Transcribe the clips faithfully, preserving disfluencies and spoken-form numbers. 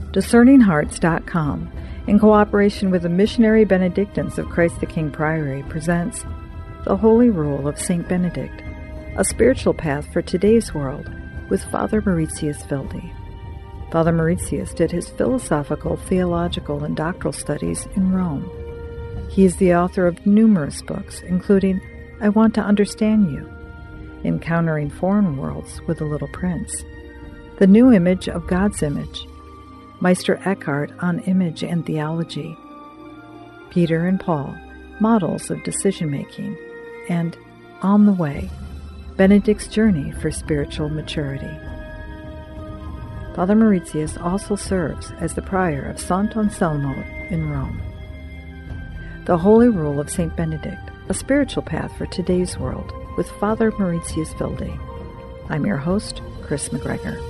Discerning Hearts dot com, in cooperation with the Missionary Benedictines of Christ the King Priory, presents The Holy Rule of Saint Benedict, a spiritual path for today's world, with Father Mauritius Wilde. Father Mauritius did his philosophical, theological, and doctoral studies in Rome. He is the author of numerous books, including I Want to Understand You, Encountering Foreign Worlds with the Little Prince, The New Image of God's Image, Meister Eckhart on Image and Theology, Peter and Paul, Models of Decision-Making, and On the Way, Benedict's Journey for Spiritual Maturity. Father Mauritius also serves as the prior of Sant'Anselmo in Rome. The Holy Rule of Saint Benedict, a spiritual path for today's world, with Father Mauritius Wilde. I'm your host, Chris McGregor.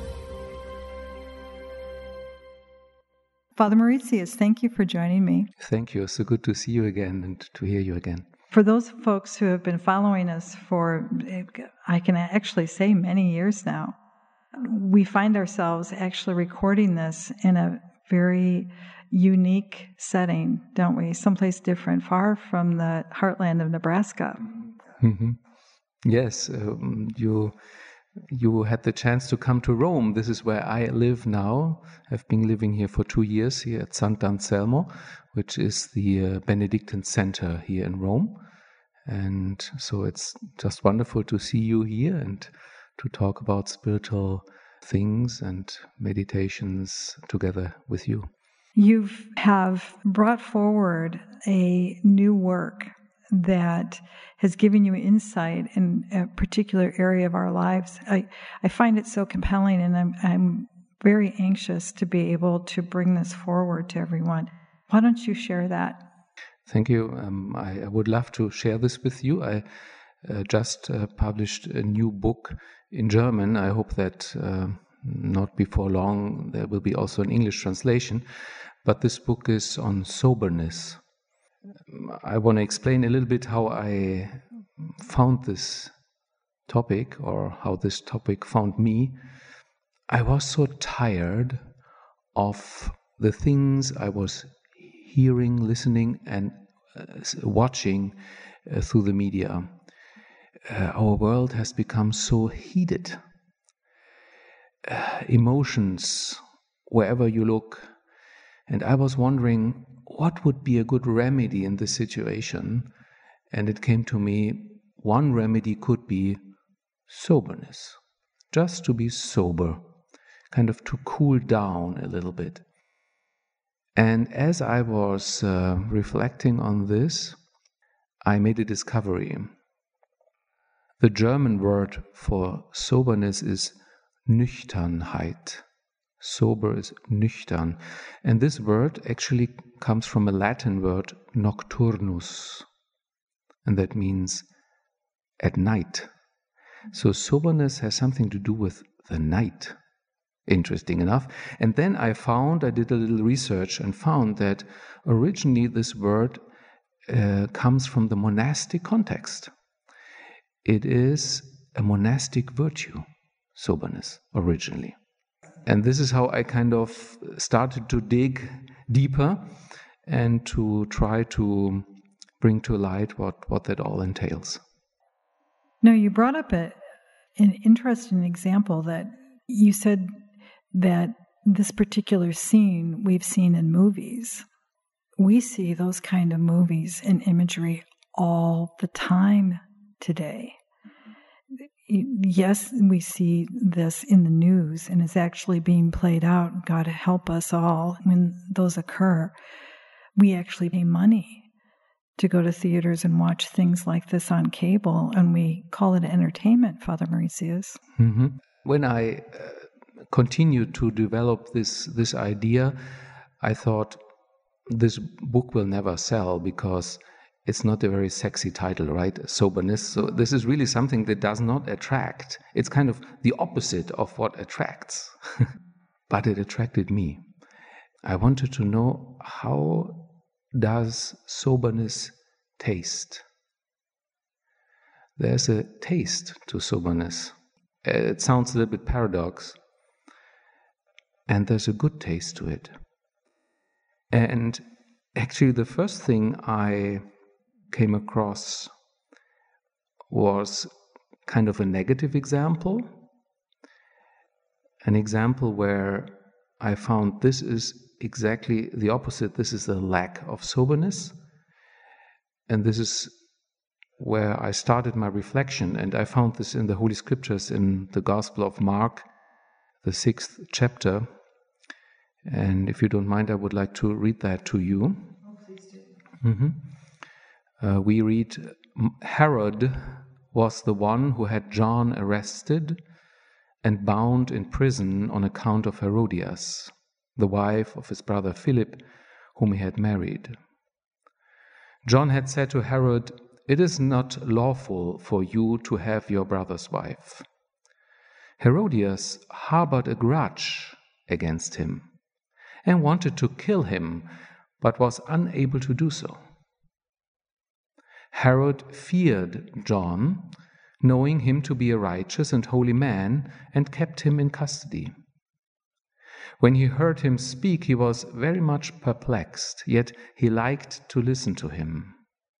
Father Mauritius, thank you for joining me. Thank you. So good to see you again and to hear you again. For those folks who have been following us for, I can actually say, many years now, we find ourselves actually recording this in a very unique setting, don't we? Someplace different, far from the heartland of Nebraska. Mm-hmm. Yes, um, you you had the chance to come to Rome. This is where I live now. I've been living here for two years here at Sant'Anselmo, which is the uh, Benedictine Center here in Rome. And so it's just wonderful to see you here and to talk about spiritual things and meditations together with you. You have brought forward a new work that has given you insight in a particular area of our lives. I, I find it so compelling, and I'm, I'm very anxious to be able to bring this forward to everyone. Why don't you share that? Thank you. Um, I, I would love to share this with you. I uh, just uh, published a new book in German. I hope that uh, not before long there will be also an English translation. But this book is on soberness. I want to explain a little bit how I found this topic, or how this topic found me. I was so tired of the things I was hearing, listening, and uh, watching uh, through the media. Uh, our world has become so heated. Uh, emotions, wherever you look. And I was wondering, what would be a good remedy in this situation? And it came to me, one remedy could be soberness. Just to be sober, kind of to cool down a little bit. And as I was uh, reflecting on this, I made a discovery. The German word for soberness is Nüchternheit. Sober is nüchtern. And this word actually comes from a Latin word, nocturnus. And that means at night. So soberness has something to do with the night. Interesting enough. And then I found, I did a little research and found that originally this word uh, comes from the monastic context. It is a monastic virtue, soberness, originally. And this is how I kind of started to dig deeper and to try to bring to light what, what that all entails. No, you brought up a, an interesting example that you said that this particular scene we've seen in movies. We see those kind of movies and imagery all the time today. Yes, we see this in the news, and it's actually being played out. God help us all when those occur. We actually pay money to go to theaters and watch things like this on cable, and we call it entertainment, Father Mauritius. Mm-hmm. When I uh, continued to develop this, this idea, I thought this book will never sell because it's not a very sexy title, right? Soberness. So this is really something that does not attract. It's kind of the opposite of what attracts. But it attracted me. I wanted to know, how does soberness taste? There's a taste to soberness. It sounds a little bit paradox. and there's a good taste to it. And actually the first thing I came across was kind of a negative example, an example where I found this is exactly the opposite. This is the lack of soberness. And this is where I started my reflection. And I found this in the Holy Scriptures in the Gospel of Mark, the sixth chapter. And if you don't mind, I would like to read that to you. Oh, please do. Mm-hmm. Uh, we read, Herod was the one who had John arrested and bound in prison on account of Herodias, the wife of his brother Philip, whom he had married. John had said to Herod, "It is not lawful for you to have your brother's wife." Herodias harbored a grudge against him and wanted to kill him, but was unable to do so. Herod feared John, knowing him to be a righteous and holy man, and kept him in custody. When he heard him speak, he was very much perplexed, yet he liked to listen to him.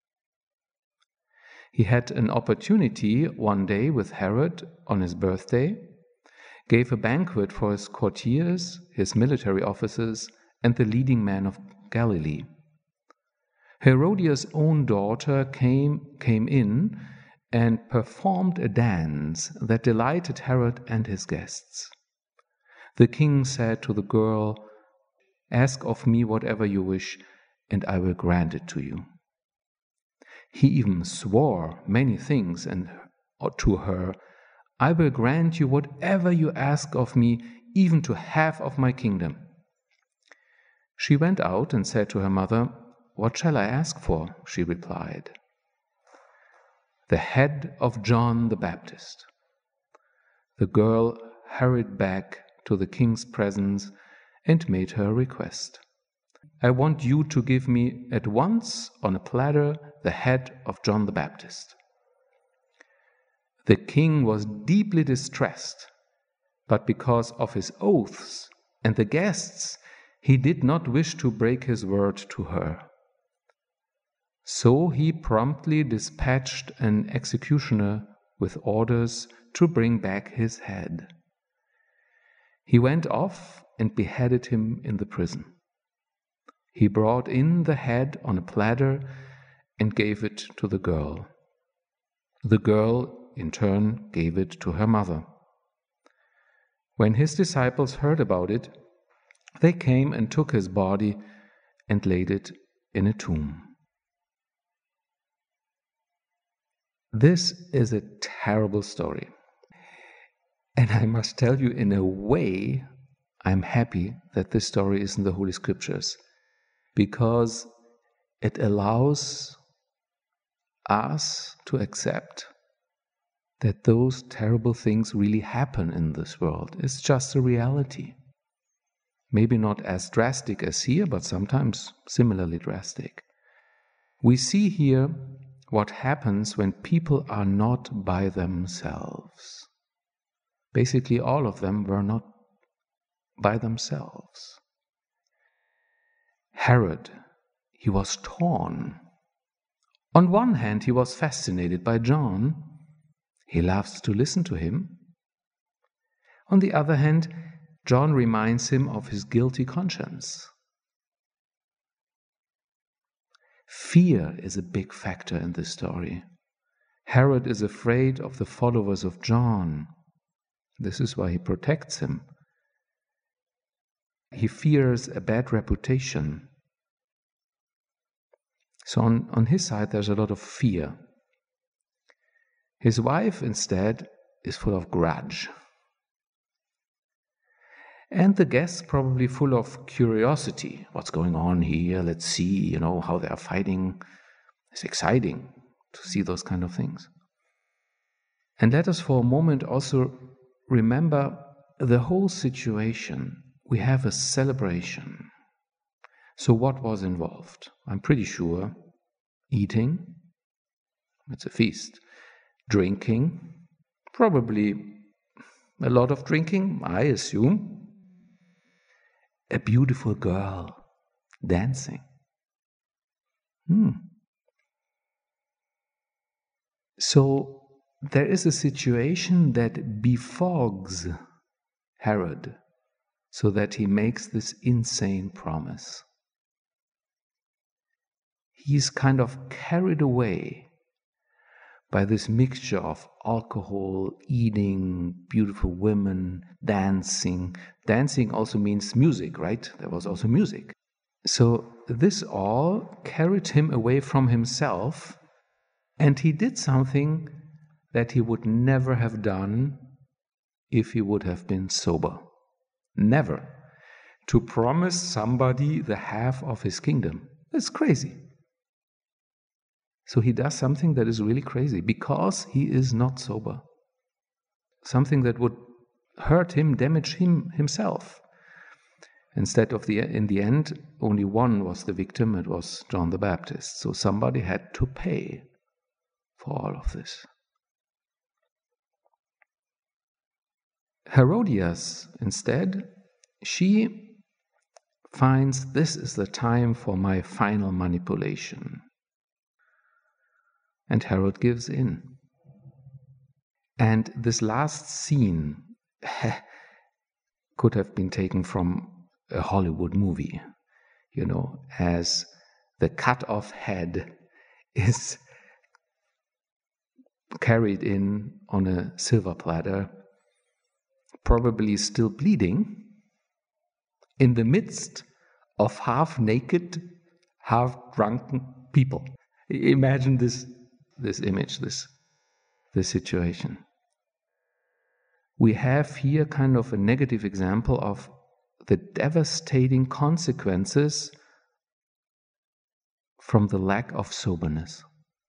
He had an opportunity one day with Herod on his birthday, gave a banquet for his courtiers, his military officers, and the leading men of Galilee. Herodias' own daughter came, came in and performed a dance that delighted Herod and his guests. The king said to the girl, "Ask of me whatever you wish, and I will grant it to you." He even swore many things and to her, "I will grant you whatever you ask of me, even to half of my kingdom." She went out and said to her mother, "What shall I ask for?" She replied, "The head of John the Baptist." The girl hurried back to the king's presence and made her request. "I want you to give me at once on a platter the head of John the Baptist." The king was deeply distressed, but because of his oaths and the guests, he did not wish to break his word to her. So he promptly dispatched an executioner with orders to bring back his head. He went off and beheaded him in the prison. He brought in the head on a platter and gave it to the girl. The girl, in turn, gave it to her mother. When his disciples heard about it, they came and took his body and laid it in a tomb. This is a terrible story. And I must tell you, in a way, I'm happy that this story is in the Holy Scriptures, because it allows us to accept that those terrible things really happen in this world. It's just a reality. Maybe not as drastic as here, but sometimes similarly drastic. We see here what happens when people are not by themselves. Basically, all of them were not by themselves. Herod, he was torn. On one hand, he was fascinated by John. He loves to listen to him. On the other hand, John reminds him of his guilty conscience. Fear is a big factor in this story. Herod is afraid of the followers of John. This is why he protects him. He fears a bad reputation. So on, on his side, there's a lot of fear. His wife, instead, is full of grudge. And the guests probably full of curiosity. What's going on here? Let's see, you know, how they are fighting. It's exciting to see those kind of things. And let us for a moment also remember the whole situation. We have a celebration. So what was involved? I'm pretty sure eating, it's a feast. Drinking, probably a lot of drinking, I assume. a beautiful girl dancing. Hmm. So there is a situation that befogs Herod so that he makes this insane promise. He's kind of carried away by this mixture of alcohol, eating, beautiful women, dancing. Dancing also means music, right? There was also music. So this all carried him away from himself, and he did something that he would never have done if he would have been sober. Never. To promise somebody the half of his kingdom. That's crazy. So he does something that is really crazy because he is not sober. Something that would hurt him, damage him himself. Instead of the, in the end, only one was the victim, it was John the Baptist. So somebody had to pay for all of this. Herodias, instead, she finds this is the time for my final manipulation. And Herod gives in. And this last scene could have been taken from a Hollywood movie, you know, as the cut-off head is carried in on a silver platter, probably still bleeding, in the midst of half-naked, half-drunken people. Imagine this this image, this, this situation. We have here kind of a negative example of the devastating consequences from the lack of soberness.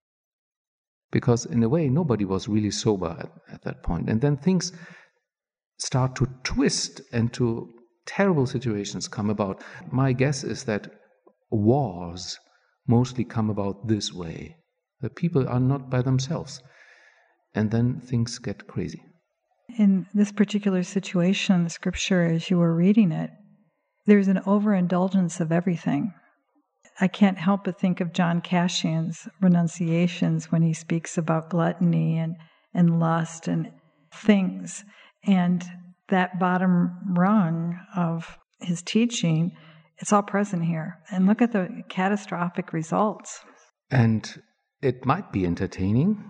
Because in a way, nobody was really sober at, at that point. And then things start to twist and to terrible situations come about. My guess is that wars mostly come about this way. The people are not by themselves. And then things get crazy. In this particular situation, the scripture, as you were reading it, there's an overindulgence of everything. I can't help but think of John Cassian's renunciations when he speaks about gluttony and, and lust and things. And that bottom rung of his teaching, it's all present here. And look at the catastrophic results. And it might be entertaining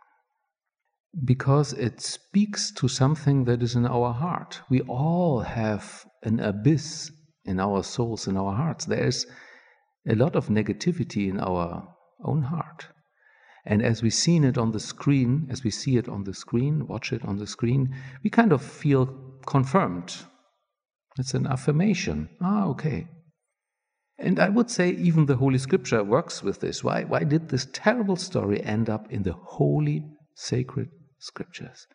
because it speaks to something that is in our heart. We all have an abyss in our souls, in our hearts. There's a lot of negativity in our own heart. And as we've seen it on the screen, as we see it on the screen, watch it on the screen, we kind of feel confirmed. It's an affirmation. Ah, okay. And I would say even the Holy Scripture works with this. Why, why did this terrible story end up in the holy, sacred Scriptures?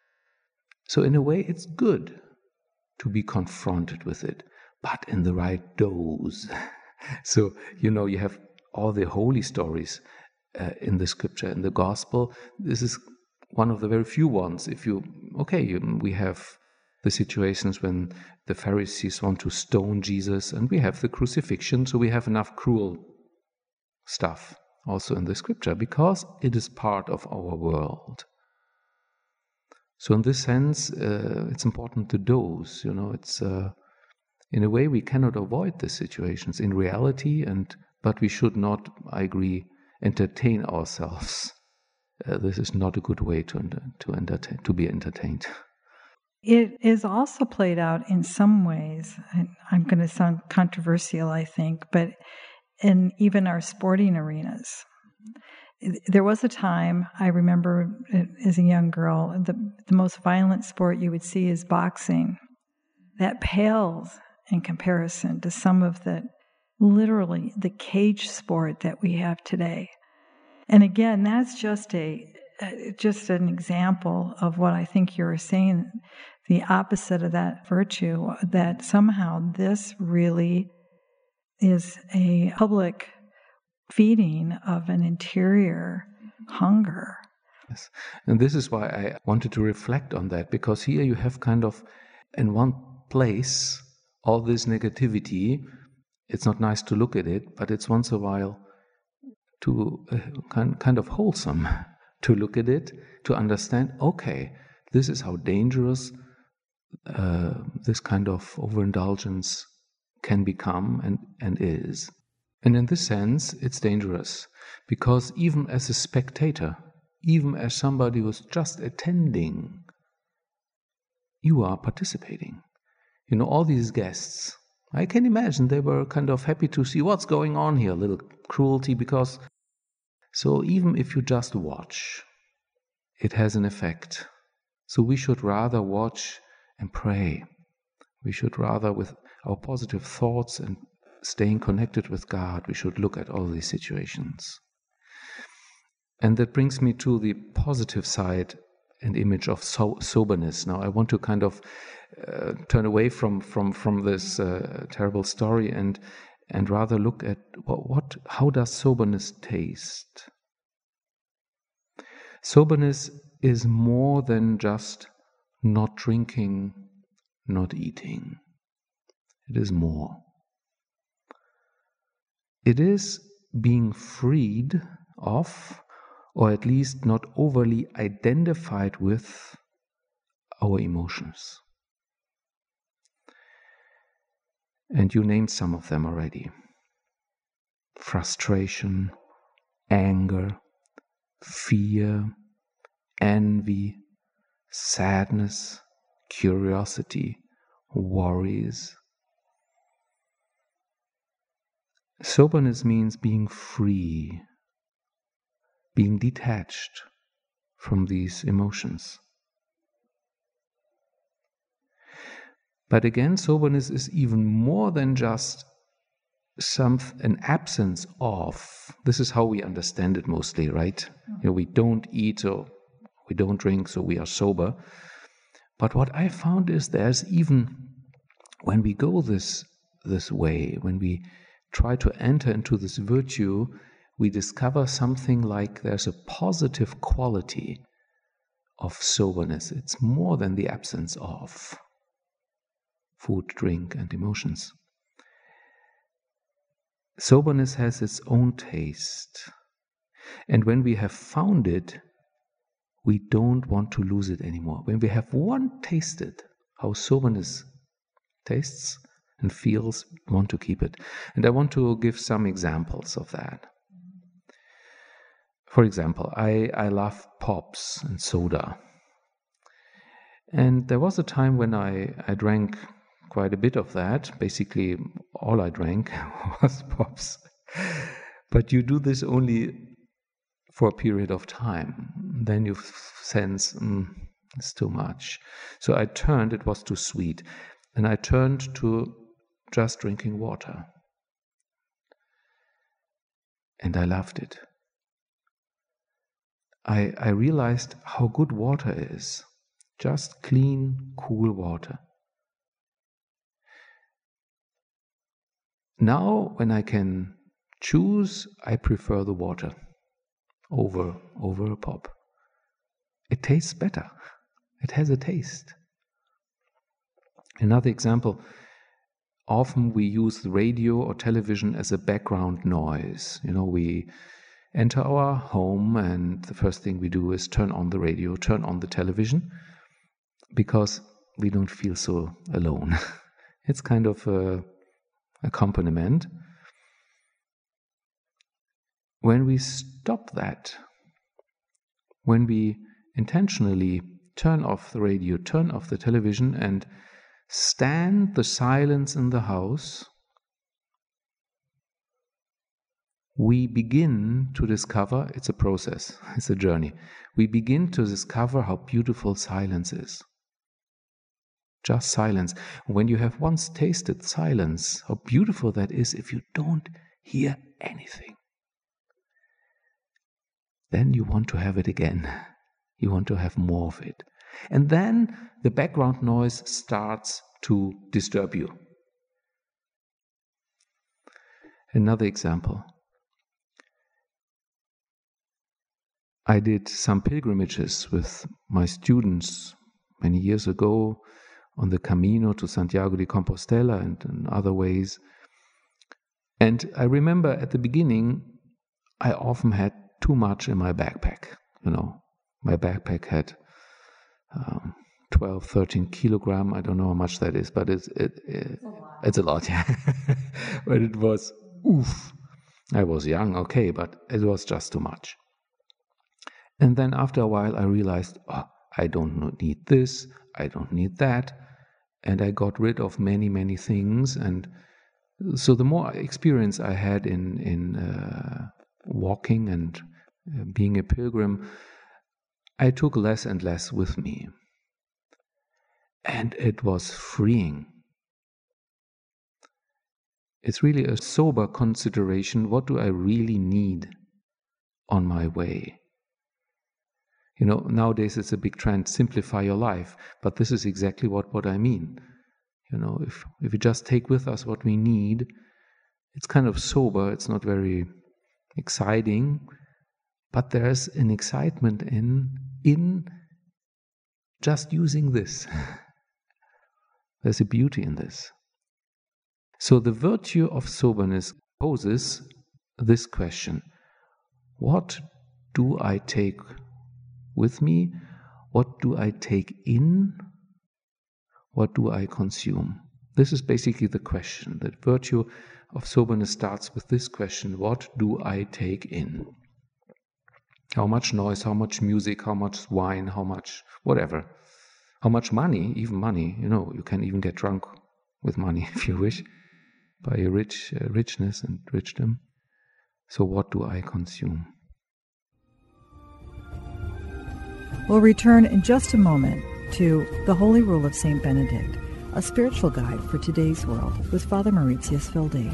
So in a way, it's good to be confronted with it, but in the right dose. So, you know, you have all the holy stories uh, in the Scripture, in the Gospel. This is one of the very few ones. If you, okay, you, we have the situations when the Pharisees want to stone Jesus, and we have the crucifixion, so we have enough cruel stuff also in the Scripture, because it is part of our world. So in this sense, uh, it's important to dose, you know, it's, uh, in a way we cannot avoid these situations in reality, and but we should not, I agree, entertain ourselves. Uh, this is not a good way to, to, entertain, to be entertained. It is also played out in some ways, and I'm going to sound controversial, I think, but in even our sporting arenas. There was a time, I remember as a young girl, the, the most violent sport you would see is boxing. That pales in comparison to some of the, literally, the cage sport that we have today. And again, that's just a just an example of what I think you were saying, the opposite of that virtue, that somehow this really is a public feeding of an interior hunger. Yes. And this is why I wanted to reflect on that, because here you have kind of, in one place, all this negativity, it's not nice to look at it, but it's once a while to uh, kind, kind of wholesome to look at it, to understand, okay, this is how dangerous uh, this kind of overindulgence can become and, and is. And in this sense, it's dangerous, because even as a spectator, even as somebody who's just attending, you are participating. You know, all these guests, I can imagine they were kind of happy to see what's going on here, a little cruelty, because so even if you just watch, it has an effect. So we should rather watch and pray. We should rather, with our positive thoughts and staying connected with God, we should look at all these situations. And that brings me to the positive side and image of so- soberness. Now I want to kind of uh, turn away from from from this uh, terrible story and and rather look at what, what how does soberness taste? Soberness is more than just not drinking, not eating. It is more. It is being freed of, or at least not overly identified with, our emotions. And you named some of them already. Frustration, anger, fear, envy, sadness, curiosity, worries. Soberness means being free, being detached from these emotions. But again, soberness is even more than just some an absence of. This is how we understand it mostly, right? You know, we don't eat or we don't drink, so we are sober. But what I found is there's even, when we go this this way, when we try to enter into this virtue, we discover something like there's a positive quality of soberness. It's more than the absence of food, drink, and emotions. Soberness has its own taste. And when we have found it, we don't want to lose it anymore. When we have one tasted how soberness tastes and feels, we want to keep it. And I want to give some examples of that. For example, I, I love pops and soda. And there was a time when I, I drank quite a bit of that. Basically, all I drank was pops. But you do this only for a period of time. Then you sense, mm, it's too much. So I turned, it was too sweet. And I turned to just drinking water. And I loved it. I, I realized how good water is. Just clean, cool water. Now, when I can choose, I prefer the water over, over a pop. It tastes better. It has a taste. Another example, often we use the radio or television as a background noise. You know, we enter our home and the first thing we do is turn on the radio, turn on the television, because we don't feel so alone. It's kind of a accompaniment. When we stop that, when we intentionally turn off the radio, turn off the television, and stand the silence in the house, we begin to discover, it's a process, it's a journey, we begin to discover how beautiful silence is. Just silence. When you have once tasted silence, how beautiful that is if you don't hear anything. Then you want to have it again. You want to have more of it. And then the background noise starts to disturb you. Another example. I did some pilgrimages with my students many years ago on the Camino to Santiago de Compostela and in other ways. And I remember at the beginning, I often had too much in my backpack. You know, my backpack had um, twelve, thirteen kilogram. I don't know how much that is, but it's it, it it's a lot. Yeah, but it was oof. I was young, okay, but it was just too much. And then after a while, I realized, oh, I don't need this, I don't need that, and I got rid of many, many things. And so the more experience I had in in uh, walking and uh, being a pilgrim, I took less and less with me. And it was freeing. It's really a sober consideration. What do I really need on my way? You know, nowadays it's a big trend, simplify your life. But this is exactly what, what I mean. You know, if, if we just take with us what we need, it's kind of sober, it's not very exciting, but there's an excitement in, in just using this. There's a beauty in this. So the virtue of soberness poses this question: what do I take with me? What do I take in? What do I consume? This is basically the question. The virtue of soberness starts with this question: what do I take in? How much noise, how much music, how much wine, how much whatever. How much money, even money, you know, you can even get drunk with money if you wish, by a rich uh, richness and richdom. So what do I consume? We'll return in just a moment to The Holy Rule of Saint Benedict, a spiritual guide for today's world, with Father Mauritius Wilde.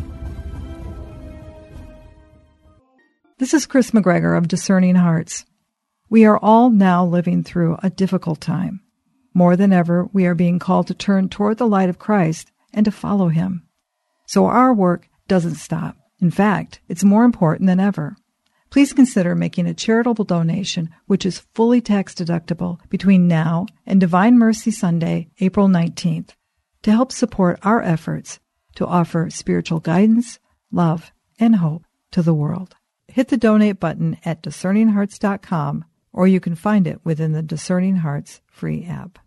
This is Chris McGregor of Discerning Hearts. We are all now living through a difficult time. More than ever, we are being called to turn toward the light of Christ and to follow Him. So our work doesn't stop. In fact, it's more important than ever. Please consider making a charitable donation, which is fully tax-deductible, between now and Divine Mercy Sunday, April nineteenth, to help support our efforts to offer spiritual guidance, love, and hope to the world. Hit the donate button at discerning hearts dot com, or you can find it within the Discerning Hearts free app.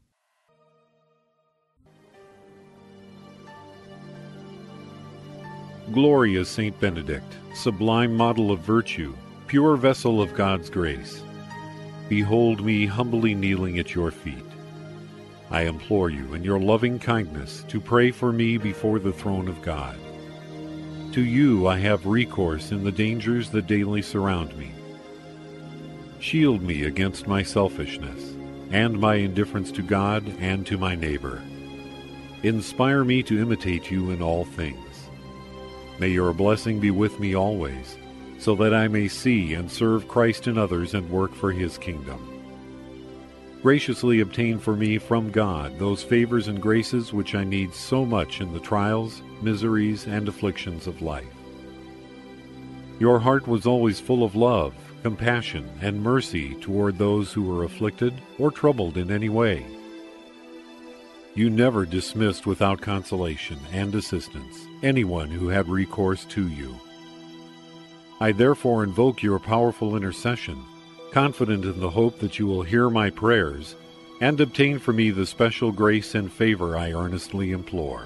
Glorious Saint Benedict, sublime model of virtue, pure vessel of God's grace, behold me humbly kneeling at your feet. I implore you in your loving kindness to pray for me before the throne of God. To you I have recourse in the dangers that daily surround me. Shield me against my selfishness and my indifference to God and to my neighbor. Inspire me to imitate you in all things. May your blessing be with me always, so that I may see and serve Christ in others and work for His kingdom. Graciously obtain for me from God those favors and graces which I need so much in the trials, miseries, and afflictions of life. Your heart was always full of love, compassion, and mercy toward those who were afflicted or troubled in any way. You never dismissed without consolation and assistance anyone who had recourse to you. I therefore invoke your powerful intercession, confident in the hope that you will hear my prayers and obtain for me the special grace and favor I earnestly implore.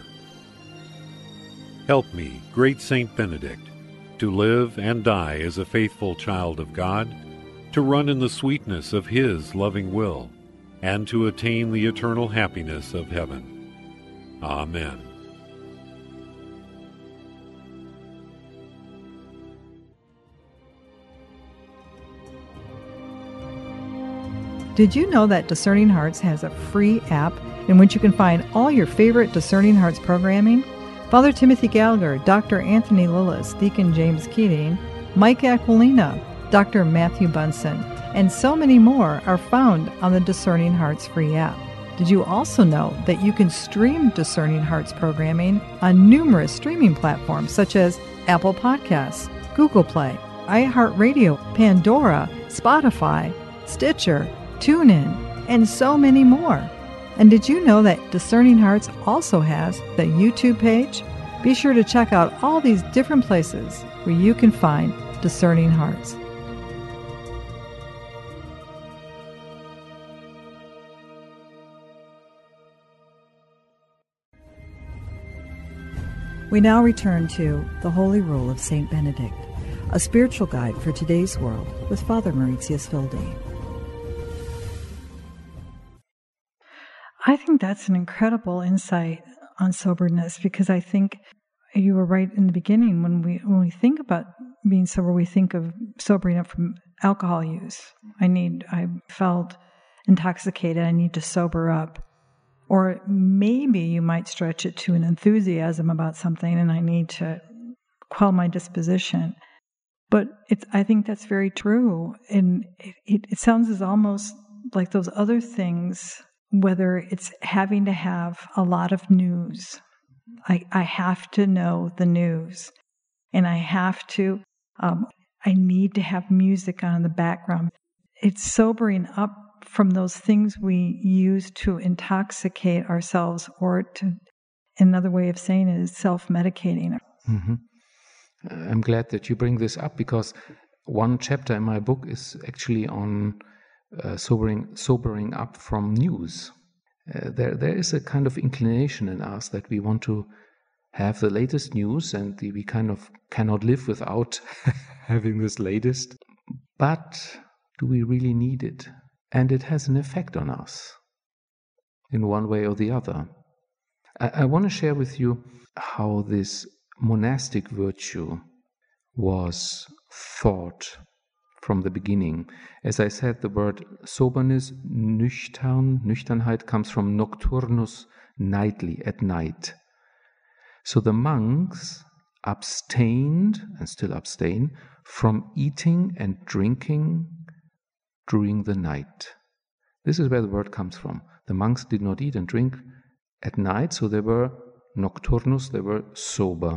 Help me, great Saint Benedict, to live and die as a faithful child of God, to run in the sweetness of His loving will, and to attain the eternal happiness of heaven. Amen. Did you know that Discerning Hearts has a free app in which you can find all your favorite Discerning Hearts programming? Father Timothy Gallagher, Doctor Anthony Lillis, Deacon James Keating, Mike Aquilina, Doctor Matthew Bunson, and so many more are found on the Discerning Hearts free app. Did you also know that you can stream Discerning Hearts programming on numerous streaming platforms such as Apple Podcasts, Google Play, iHeartRadio, Pandora, Spotify, Stitcher, TuneIn, and so many more. And did you know that Discerning Hearts also has the YouTube page? Be sure to check out all these different places where you can find Discerning Hearts. We now return to The Holy Rule of Saint Benedict, a spiritual guide for today's world with Father Mauritius Wilde. I think that's an incredible insight on soberness, because I think you were right in the beginning. When we when we think about being sober, we think of sobering up from alcohol use. I need, I felt intoxicated, I need to sober up. Or maybe you might stretch it to an enthusiasm about something, and I need to quell my disposition. But it's, I think that's very true. And it, it, it sounds as almost like those other things, whether it's having to have a lot of news. I, I have to know the news. And I have to, um, I need to have music on in the background. It's sobering up from those things we use to intoxicate ourselves, or to, another way of saying it is self-medicating. Mm-hmm. I'm glad that you bring this up, because one chapter in my book is actually on uh, sobering sobering up from news. Uh, there, there is a kind of inclination in us that we want to have the latest news, and we kind of cannot live without having this latest. But do we really need it? And it has an effect on us in one way or the other. I, I want to share with you how this monastic virtue was thought from the beginning. As I said, the word soberness, nüchtern, nüchternheit, comes from nocturnus, nightly, at night. So the monks abstained, and still abstain, from eating and drinking during the night. This is where the word comes from. The monks did not eat and drink at night, so they were nocturnus, they were sober.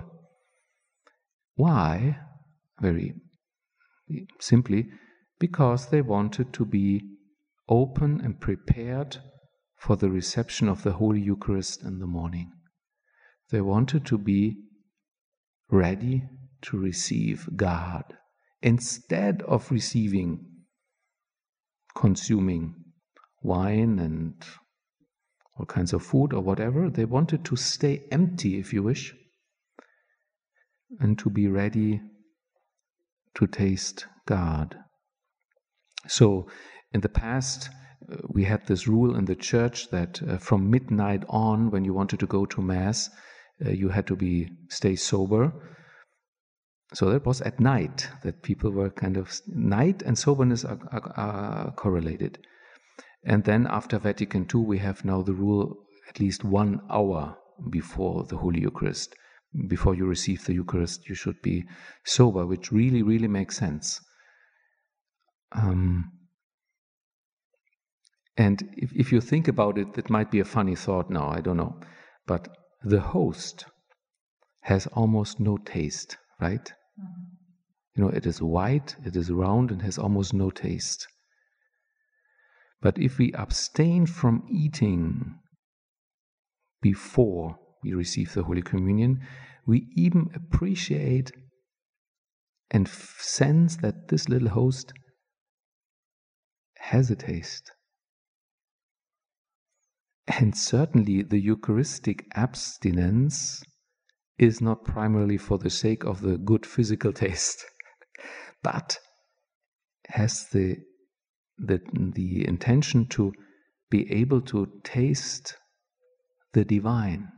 Why? Very simply, because they wanted to be open and prepared for the reception of the Holy Eucharist in the morning. They wanted to be ready to receive God instead of receiving, consuming wine and all kinds of food or whatever. They wanted to stay empty, if you wish, and to be ready to taste God. So in the past, uh, we had this rule in the church that uh, from midnight on, when you wanted to go to Mass, uh, you had to be stay sober. So that was at night that people were kind of, night and soberness are, are, are correlated. And then after Vatican Two, we have now the rule at least one hour before the Holy Eucharist. Before you receive the Eucharist, you should be sober, which really, really makes sense. Um, and if, if you think about it, it might be a funny thought now, I don't know. But the host has almost no taste, right? Mm-hmm. You know, it is white, it is round, and has almost no taste. But if we abstain from eating before we receive the Holy Communion, we even appreciate and f- sense that this little host has a taste. And certainly the Eucharistic abstinence is not primarily for the sake of the good physical taste, but has the, the, the intention to be able to taste the divine,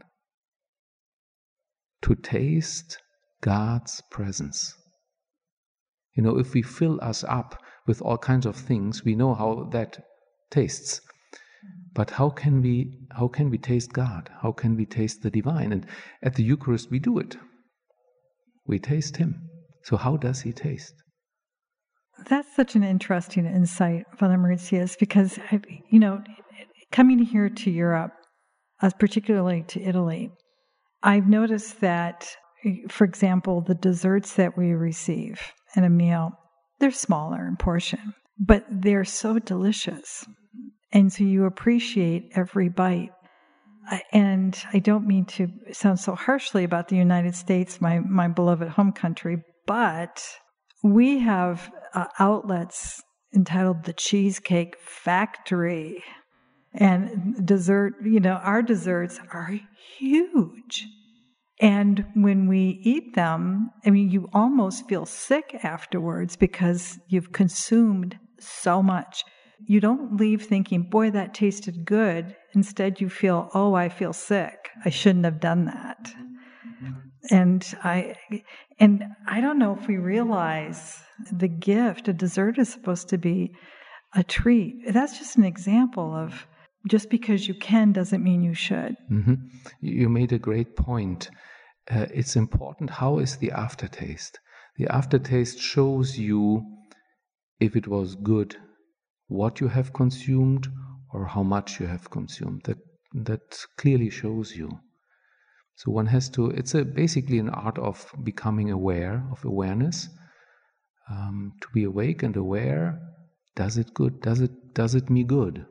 to taste God's presence. You know, if we fill us up with all kinds of things, we know how that tastes. But how can we how can we taste God? How can we taste the divine? And at the Eucharist we do it. We taste Him. So how does He taste? That's such an interesting insight, Father Mauritius, because, you know, coming here to Europe, uh, particularly to Italy, I've noticed that, for example, the desserts that we receive in a meal, they're smaller in portion, but they're so delicious. And so you appreciate every bite. And I don't mean to sound so harshly about the United States, my, my beloved home country, but we have uh, outlets entitled The Cheesecake Factory. And dessert, you know, our desserts are huge. And when we eat them, I mean, you almost feel sick afterwards because you've consumed so much. You don't leave thinking, boy, that tasted good. Instead, you feel, oh, I feel sick. I shouldn't have done that. And I, and I don't know if we realize the gift. A dessert is supposed to be a treat. That's just an example of just because you can doesn't mean you should. Mm-hmm. You made a great point. Uh, it's important. How is the aftertaste? The aftertaste shows you if it was good, what you have consumed, or how much you have consumed. That that clearly shows you. So one has to. It's a basically an art of becoming aware, of awareness. Um, to be awake and aware. Does it good? Does it does it me good?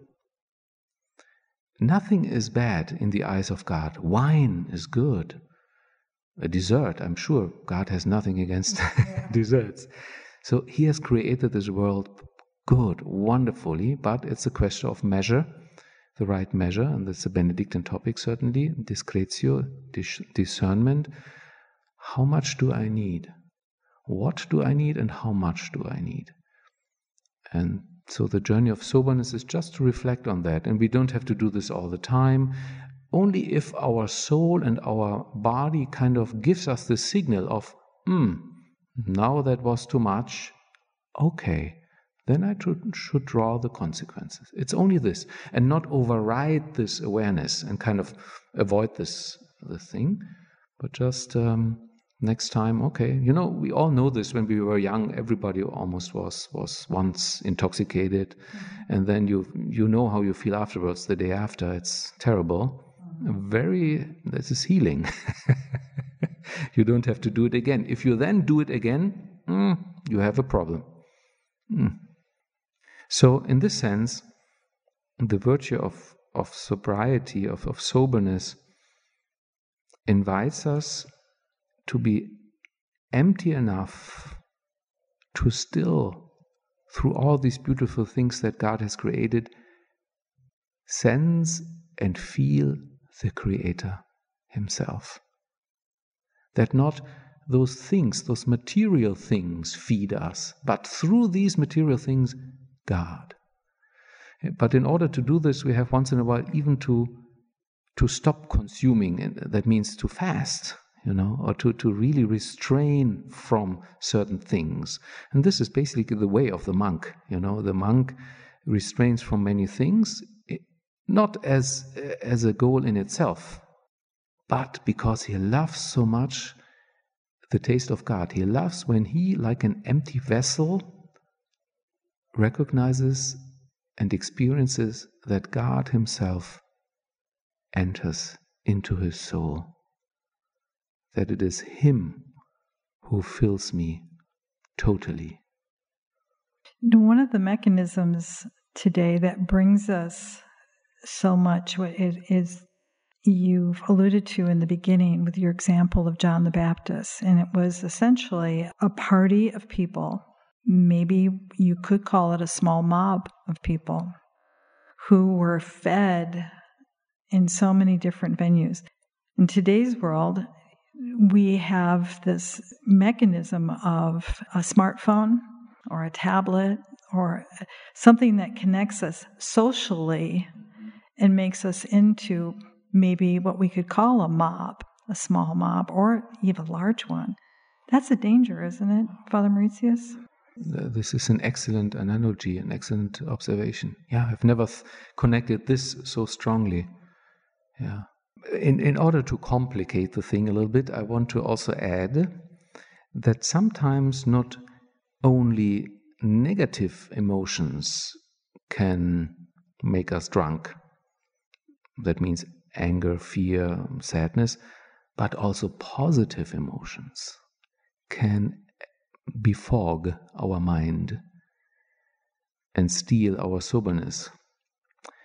Nothing is bad in the eyes of God. Wine is good. A dessert, I'm sure God has nothing against desserts. So He has created this world good, wonderfully, but it's a question of measure, the right measure, and that's a Benedictine topic certainly, discretio, dis- discernment. How much do I need? What do I need and how much do I need? And so the journey of soberness is just to reflect on that. And we don't have to do this all the time. Only if our soul and our body kind of gives us the signal of, hmm, now that was too much, okay, then I should, should draw the consequences. It's only this, and not override this awareness and kind of avoid this, this thing, but just um, next time, okay, you know, we all know this. When we were young, everybody almost was was once intoxicated, mm-hmm. and then you you know how you feel afterwards. The day after, it's terrible. Mm-hmm. Very, this is healing. You don't have to do it again. If you then do it again, mm, you have a problem. Mm. So, in this sense, the virtue of of sobriety, of of soberness, invites us to be empty enough to still, through all these beautiful things that God has created, sense and feel the Creator Himself. That not those things, those material things feed us, but through these material things, God. But in order to do this, we have once in a while even to, to stop consuming, and that means to fast. You know, or to, to really restrain from certain things. And this is basically the way of the monk. You know, the monk restrains from many things, not as, as a goal in itself, but because he loves so much the taste of God. He loves when he, like an empty vessel, recognizes and experiences that God Himself enters into his soul. That it is Him who fills me totally. One of the mechanisms today that brings us so much is you've alluded to in the beginning with your example of John the Baptist, and it was essentially a party of people, maybe you could call it a small mob of people, who were fed in so many different venues. In today's world, we have this mechanism of a smartphone or a tablet or something that connects us socially and makes us into maybe what we could call a mob, a small mob, or even a large one. That's a danger, isn't it, Father Mauritius? This is an excellent analogy, an excellent observation. Yeah, I've never th- connected this so strongly. Yeah. In, in order to complicate the thing a little bit, I want to also add that sometimes not only negative emotions can make us drunk. That means anger, fear, sadness, but also positive emotions can befog our mind and steal our soberness.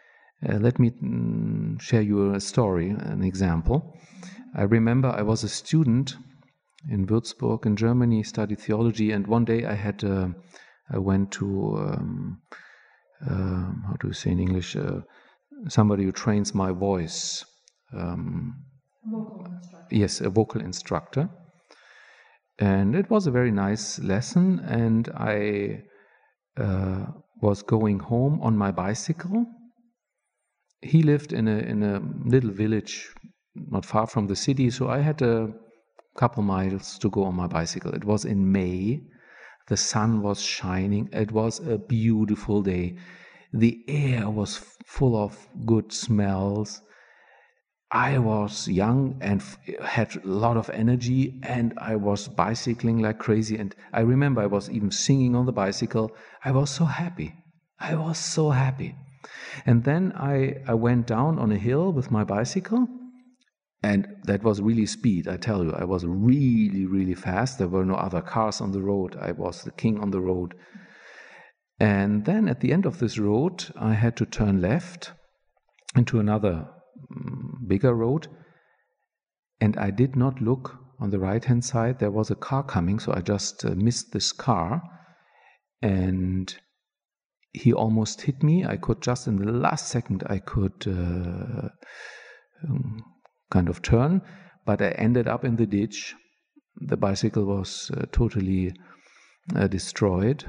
Uh, let me mm, share you a story, an example. I remember I was a student in Würzburg in Germany, studied theology, and one day I had, uh, I went to, um, uh, how do you say in English, uh, somebody who trains my voice. Um, Vocal instructor. Yes, a vocal instructor. And it was a very nice lesson, and I uh, was going home on my bicycle. He lived in a in a little village not far from the city, so I had a couple miles to go on my bicycle. It was in May. The sun was shining. It was a beautiful day. The air was f- full of good smells. I was young and f- had a lot of energy, and I was bicycling like crazy. And I remember I was even singing on the bicycle. I was so happy. I was so happy. And then I, I went down on a hill with my bicycle, and that was really speed, I tell you. I was really, really fast. There were no other cars on the road. I was the king on the road. And then at the end of this road, I had to turn left into another um, bigger road. And I did not look on the right-hand side. There was a car coming, so I just uh, missed this car. And he almost hit me. I could just in the last second, I could uh, um, kind of turn, but I ended up in the ditch. The bicycle was uh, totally uh, destroyed.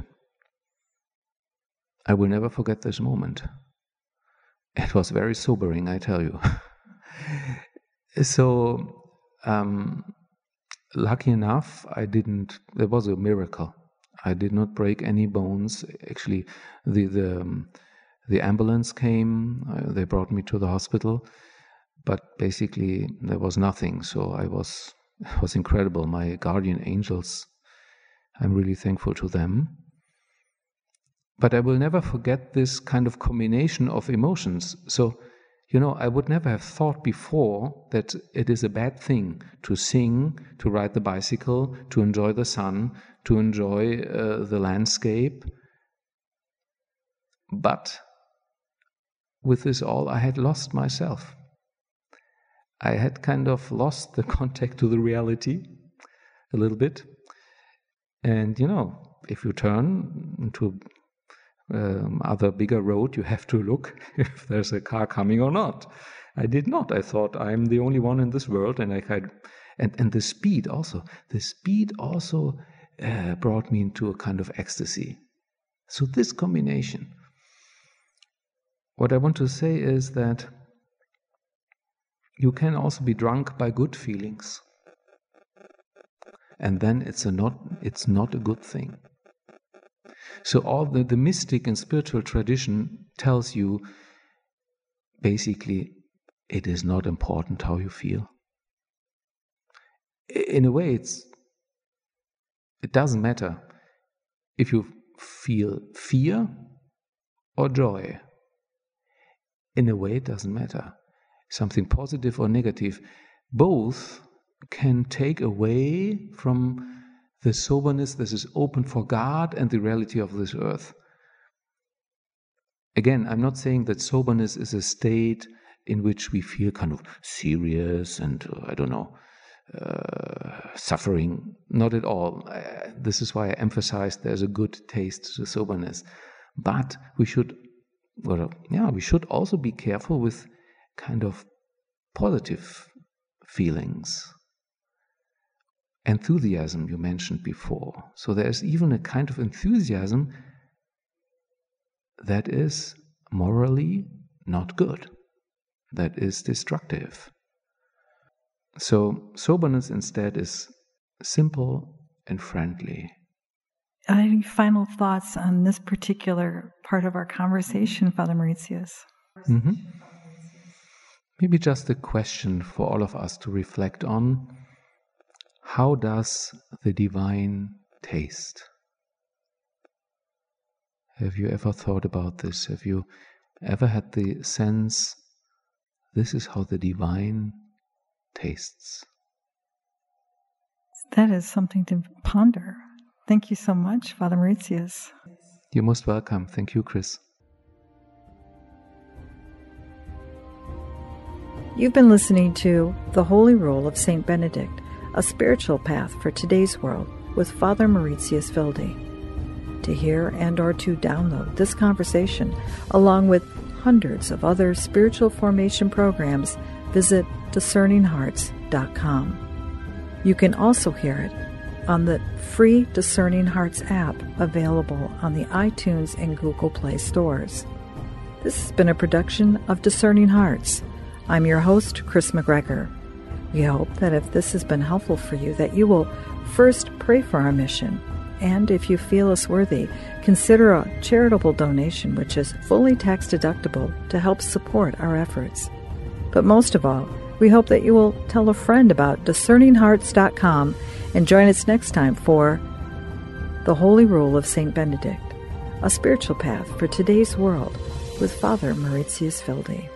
I will never forget this moment. It was very sobering, I tell you. So, um, lucky enough, I didn't, there was a miracle. I did not break any bones. Actually, the the, um, the ambulance came, uh, they brought me to the hospital, but basically there was nothing. So I was, it was incredible. My guardian angels, I'm really thankful to them. But I will never forget this kind of combination of emotions. So, you know, I would never have thought before that it is a bad thing to sing, to ride the bicycle, to enjoy the sun, to enjoy uh, the landscape. But with this all, I had lost myself. I had kind of lost the contact to the reality a little bit. And, you know, if you turn into um, other bigger road, you have to look if there's a car coming or not. I did not. I thought I'm the only one in this world, and I had, and and the speed also. The speed also uh, brought me into a kind of ecstasy. So this combination. What I want to say is that you can also be drunk by good feelings, and then it's a not it's not a good thing. So all the, the mystic and spiritual tradition tells you basically it is not important how you feel. In a way, it's it doesn't matter if you feel fear or joy. In a way, it doesn't matter. Something positive or negative. Both can take away from the soberness that is open for God and the reality of this earth. Again, I'm not saying that soberness is a state in which we feel kind of serious and, uh, I don't know, uh, suffering. Not at all. Uh, this is why I emphasize there's a good taste to soberness. But we should, well, yeah, we should also be careful with kind of positive feelings. Enthusiasm you mentioned before. So there's even a kind of enthusiasm that is morally not good, that is destructive. So soberness instead is simple and friendly. Any final thoughts on this particular part of our conversation, Father Mauritius? Mm-hmm. Maybe just a question for all of us to reflect on. How does the divine taste? Have you ever thought about this? Have you ever had the sense, this is how the divine tastes? That is something to ponder. Thank you so much, Father Mauritius. You're most welcome. Thank you, Chris. You've been listening to The Holy Rule of Saint Benedict, a spiritual path for today's world with Father Mauritius Wilde. To hear and or to download this conversation, along with hundreds of other spiritual formation programs, visit discerning hearts dot com. You can also hear it on the free Discerning Hearts app available on the iTunes and Google Play stores. This has been a production of Discerning Hearts. I'm your host, Chris McGregor. We hope that if this has been helpful for you, that you will first pray for our mission, and if you feel us worthy, consider a charitable donation which is fully tax-deductible to help support our efforts. But most of all, we hope that you will tell a friend about discerning hearts dot com and join us next time for The Holy Rule of Saint Benedict, a spiritual path for today's world with Father Mauritius Wilde.